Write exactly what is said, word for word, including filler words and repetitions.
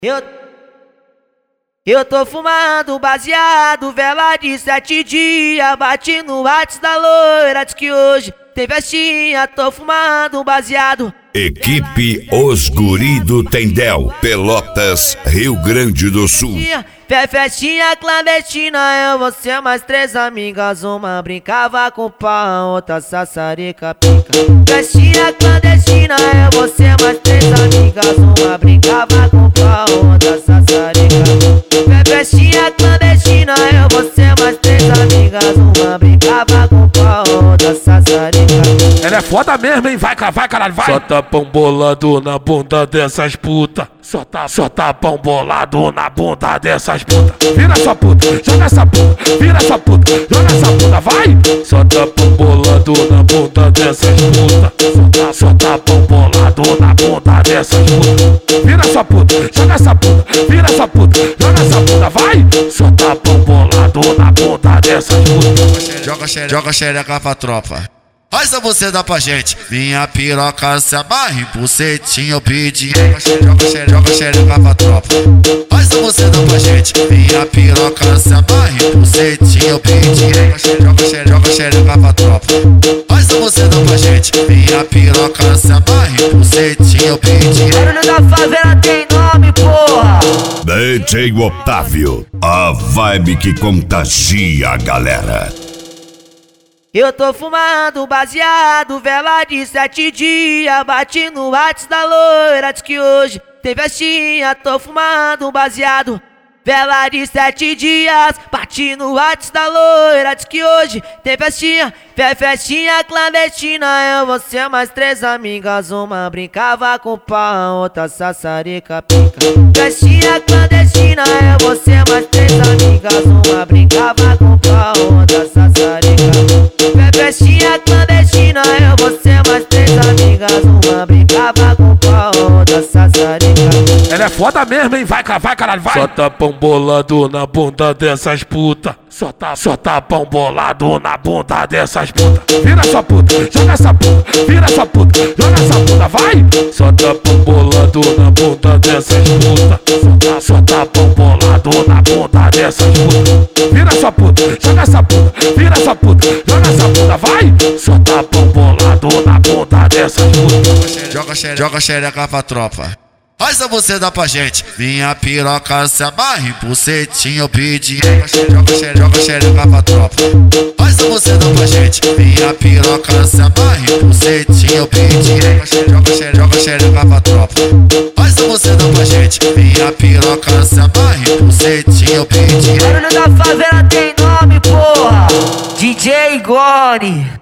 Eu, eu tô fumando baseado, vela de sete dias. Bati no WhatsApp da loira, diz que hoje tem festinha. Tô fumando baseado. Equipe Os Guri do Tendel, Pelotas, Rio Grande do Sul. Fé festinha clandestina, eu, você, mais três amigas. Uma brincava com pau, outra sassarica pica. Festinha clandestina, eu, você, mais três amigas. Uma brincava com pau, outra sassarica. Fé festinha clandestina, eu, você, mais três amigas. Uma brincava com pau, outra sassarica. Ela é foda mesmo, hein? Vai, vai, caralho, vai! Só tapão bolado na bunda dessas puta. Só tá, só tapão bolado na bunda dessas puta. Vira sua puta, joga essa puta. Vira sua puta, joga essa puta, vai! Só tapão bolado na bunda dessas puta. Só tá, só tapão bolado na bunda dessas puta. Vira sua puta, joga essa puta. Vira sua puta, joga essa puta, vai! Só tapão bolado na bunda dessas puta. Joga xereca, joga xereca pra tropa. Faz a você dá pra gente. Minha piroca se amarra em bucetinho, eu pedi. Joga xereca, joga xereca pra tropa. Faz a você dá pra gente. Minha piroca se amarra em bucetinho, eu pedi. Joga xereca, joga xereca pra tropa. Faz a você dá pra gente. Minha piroca se amarra em bucetinho, eu pedi. Barulho da favela tem nome, porra. D J Otávio, a vibe que contagia a galera. Eu tô fumando baseado, vela de sete dias. Bati no WhatsApp da loira, diz que hoje tem festinha. Tô fumando baseado, vela de sete dias. Bati no WhatsApp da loira, diz que hoje tem festinha. Fé festinha clandestina, eu, você, mais três amigas. Uma brincava com pau, outra sassarica pica. Festinha clandestina, eu, você, mais três amigas. Uma brincava com pau, outra sassarica. Fé festinha clandestina, eu, você, mais três amigas. Uma brincava com pau, outra sassarica. Ela é foda mesmo, hein? Vai, vai, caralho, vai! Só tapão bolado na bunda dessas puta. Só tá, só tapão bolado na bunda dessas puta. Vira sua puta, joga essa puta. Vira sua puta, joga essa puta, vai! Só tapão bolado na bunda dessas puta. Só tá, só tapão bolado na bunda dessas puta. Vira sua puta, joga essa puta. Vira sua puta, joga essa puta, vai! Só tapão bolado na bunda dessas puta. Joga xereca, joga xereca pra tropa. Faz a você dá pra gente. Minha piroca se amarra em bucetinho, eu pedi. Joga xereca, joga xereca pra tropa. Faz a você dá pra gente. Minha piroca se amarra em bucetinho, eu pedi. Joga xereca, joga xereca pra tropa. Faz a você dá pra gente. Minha piroca se amarra em bucetinho, eu pedi. Barulho da favela tem nome, porra. D J Goni.